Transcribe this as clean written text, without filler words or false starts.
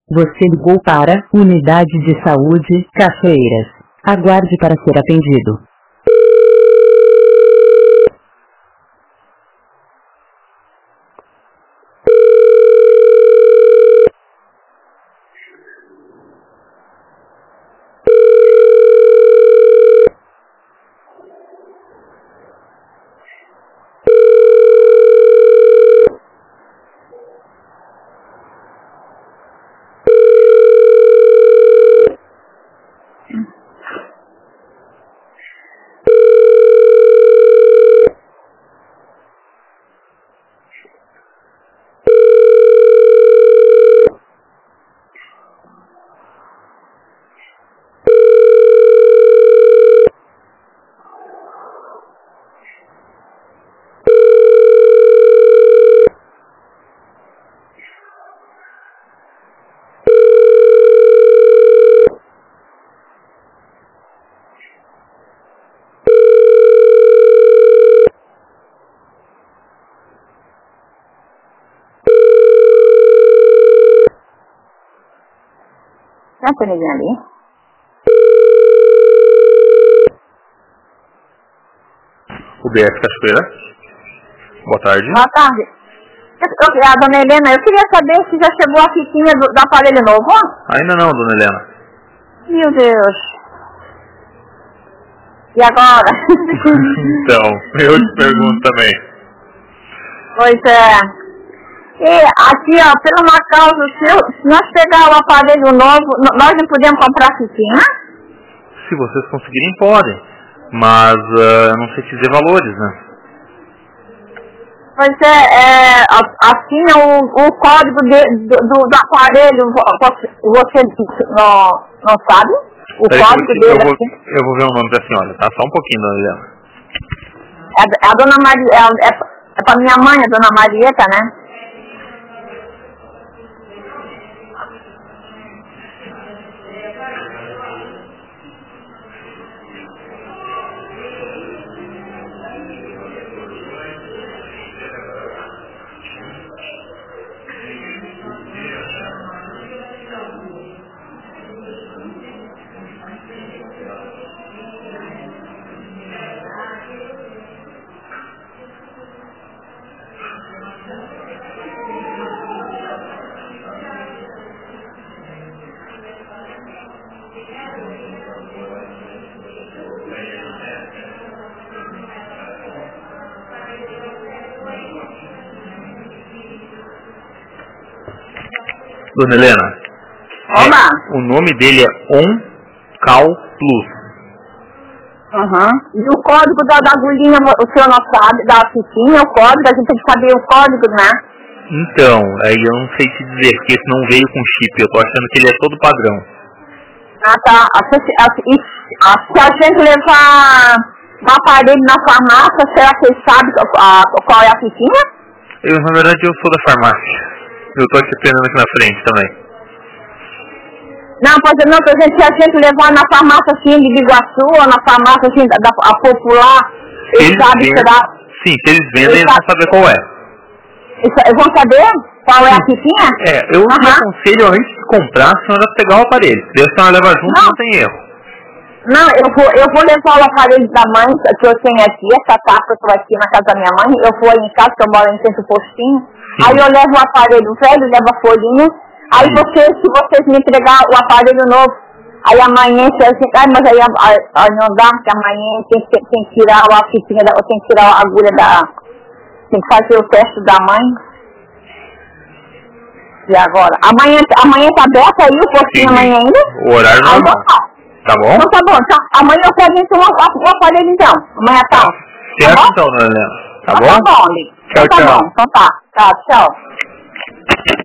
Você ligou para Unidade de Saúde, Cachoeiras. Aguarde para ser atendido. Não tem ninguém ali? UBS Cachoeira. Boa tarde. Boa tarde. A dona Helena, eu queria saber se já chegou a fitinha do aparelho novo. Ainda não, dona Helena. Meu Deus. E agora? Então, eu te pergunto também. Pois é. E aqui, ó, por uma causa, se nós pegar o aparelho novo, nós não podemos comprar fitinha? Se vocês conseguirem, podem. Mas eu não sei te dizer valores, né? Pois é, assim o código do aparelho, você não sabe? O Peraí, código dele assim? eu vou ver o nome da senhora, tá? Só um pouquinho, dona Helena. É a dona Maria, é pra minha mãe, a dona Marieta, né? Dona Helena, o nome dele é OnCal Plus. E o código da agulhinha, o senhor não sabe, da fitinha, o código, a gente tem que saber o código, né? Então, aí eu não sei te dizer, porque esse não veio com chip, eu tô achando que ele é todo padrão. Ah, tá. Se a gente levar o aparelho na farmácia, será que ele sabe qual é a fitinha? Na verdade, eu sou da farmácia. Eu tô te esperando aqui na frente também. Não, pode não, se a gente levar na farmácia assim de Biguaçu, ou na farmácia assim da popular, eles sabem que será... Sim, se eles vendem, eles vão saber qual é. Eles vão saber qual é a fitinha? Eu te aconselho, antes de comprar, a senhora pegar o aparelho. Se a senhora leva junto, não tem erro. Não, eu vou levar o aparelho da mãe, que eu tenho aqui, essa tapa que eu estou aqui na casa da minha mãe, eu vou aí em casa, que eu moro em Centro Postinho. Aí eu levo o aparelho velho, levo a folhinha. Aí se vocês me entregar o aparelho novo, aí amanhã, mas aí não dá, porque amanhã tem que tirar a fitinha, tem que tirar a agulha tem que fazer o teste da mãe. E agora? Amanhã tá aberto aí o postinho amanhã ainda? O horário normal. Tá bom? Então tá bom, então amanhã eu pego então o aparelho então. Amanhã tá. Certo então, dona Helena. Tá bom? Tá bom, Tchau, então tá tchau. bom, então tá. Tá, tchau.